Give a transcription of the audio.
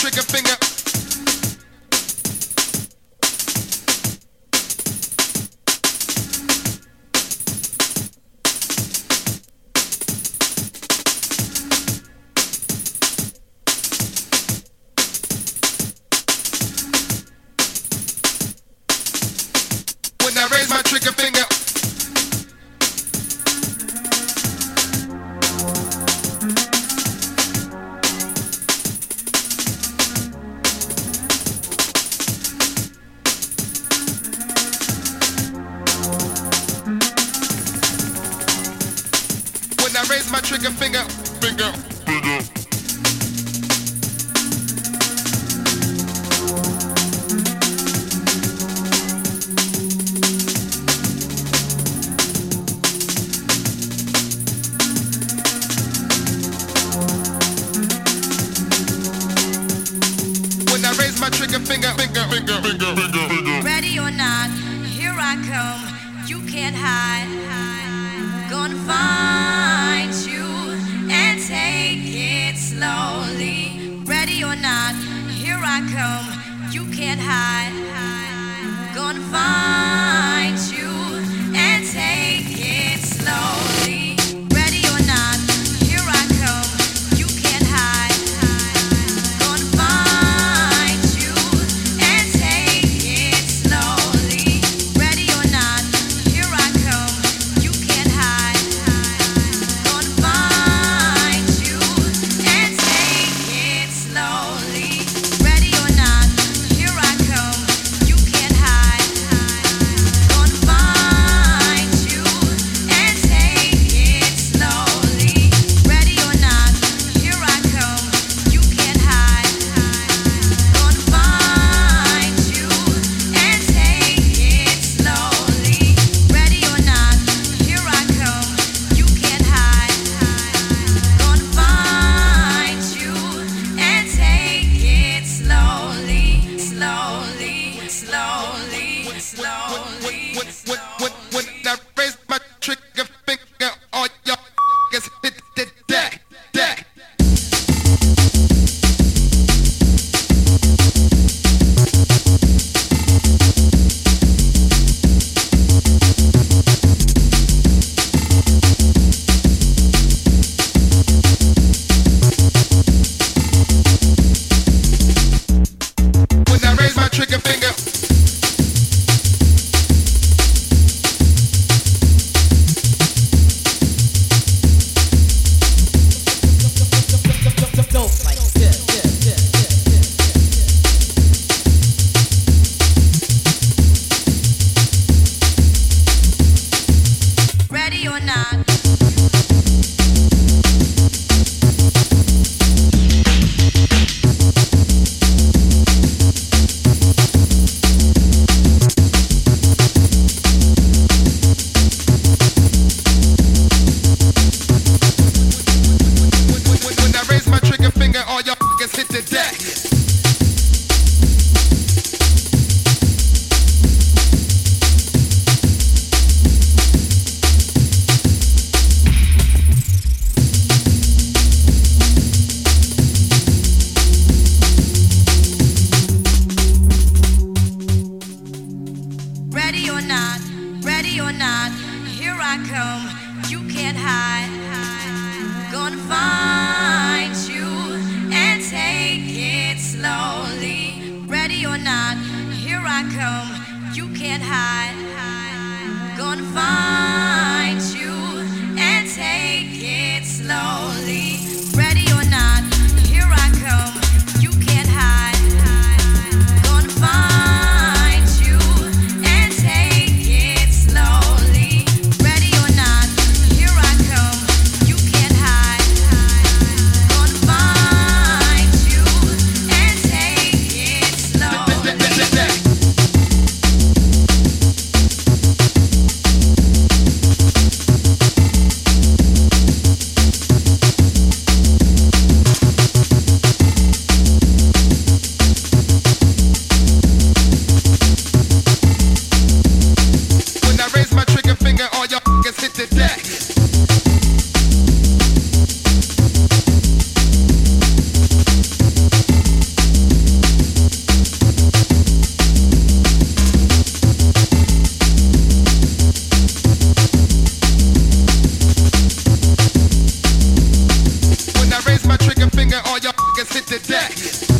trigger finger. When I raise my trigger finger. When I raise my trigger finger, finger. When I raise my trigger finger, finger, finger, finger, finger, finger. Ready or not, here I come. You can't hide. Gonna find you and take it slowly. Ready or not, here I come. You can't hide. Gonna find you and take it slowly. Ready or not, here I come. You can't hide. Gonna find you and take it slowly. Ready or not, here I come. You can't hide. Gonna find you and take it slowly. Ready or not, here I come. You can't hide. Gonna find you and take it slowly. Ready or not, here I come. You can't hide. Gonna find you and take it slowly. Ready or not, here I come. You can't hide. Gonna find you and take it slowly, slowly, slowly, slowly. When I raise my trigger finger, all y'all niggas hit the deck, deck. When I raise my trigger finger. Ready or not. When I raise my trigger finger, all y'all niggas hit the deck. Ready or not, here I come. You can't hide. Gonna find you and take it slowly. Ready or not, here I come. You can't hide. Gonna find you and take it slowly. Ready or not, here I come. You can't hide. Gonna find you and take it slowly. Ready or not, here I come. You can't hide. Gonna find you and take it slowly. hit the deck.